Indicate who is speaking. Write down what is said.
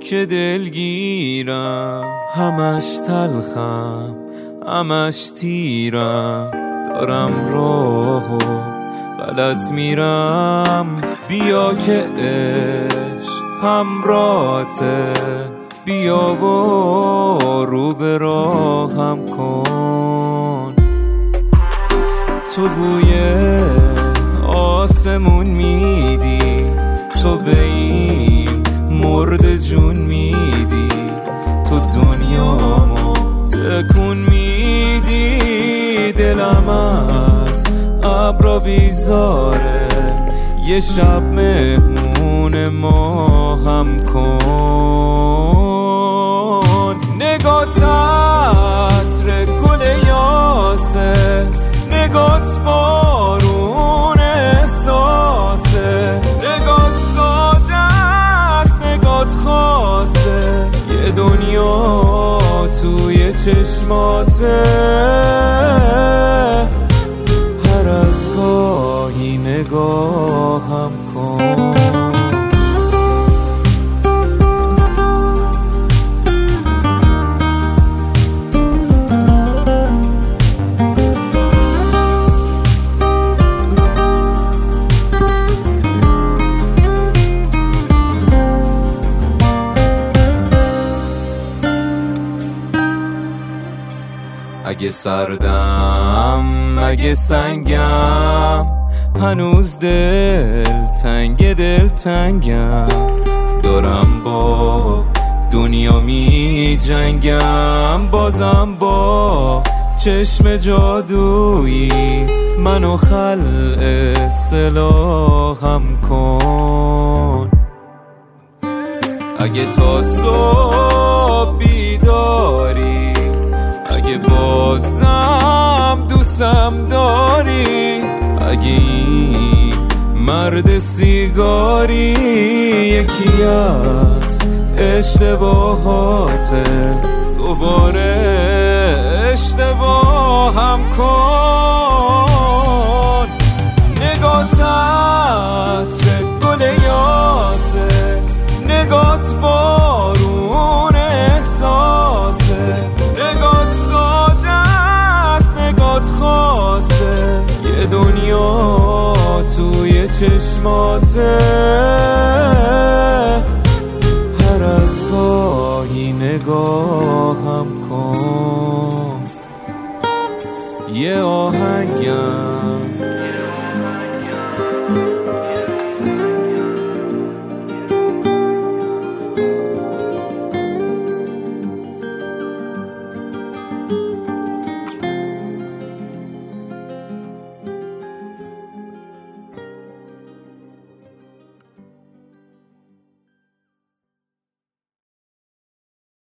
Speaker 1: که دلگیرم، همش تلخم همش تیرم، دارم راهو غلط میرم. بیا که عشق همراهته، بیا و رو به راهم کن. تو بوی آسمون میدی، تو به این مرد جون میدی، تو دنیامو تکون میدی. دلم از ابرا بیزاره، یه شب مهمون ما هم کن. نگات عطر گل یاسه، نگات بارون احساسه، نگات ساده است نگات خاصه، یه دنیا توی چشماته. هر از گاهی نگاهم کن. اگه سردم اگه سنگم، هنوز دل تنگم، دارم با دنیا می جنگم. بازم با چشم جادوییت منو خلع سلاحم کن. اگه تا صبح بیداری، اگه بازم دوستم داری، اگه این مرد سیگاری یکی از اشتباهاته، دوباره اشتباهم کن. نگات عطر گل یاسه، نگات بارون احساسه، نگات ساده است نگات خاصه، یه دنیا توی چشماته.